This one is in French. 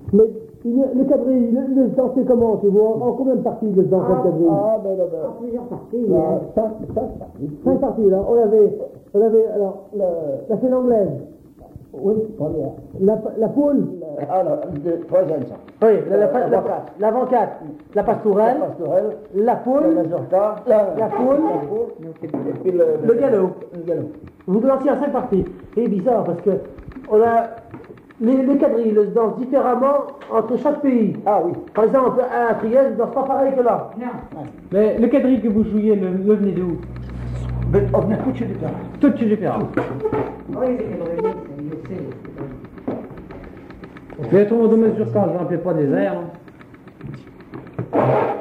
Mais le quadrille, le danse, c'est comment, tu vois? En combien de parties le danse, le quadrille? En plusieurs parties. Cinq parties, là. On avait alors, la scène anglaise. Oui, première. La poule. Alors, troisième, ça. Oui, l'avant-quatre. La pastourelle. La poule. La mazurka. La poule. Et puis le galop. Le galop. Vous dansez en cinq parties. C'est bizarre parce que on a les quadrilles se dansent différemment entre chaque pays. Ah oui. Par exemple, à Trieste, ils ne dansent pas pareil que là. Non. Mais le quadrille que vous jouiez, le venez d'où? On venait tout chez les gars. Tout chez les parents. Oui, c'est le Mais autrement, de mesure quand je ne rappelais pas des airs. Hein.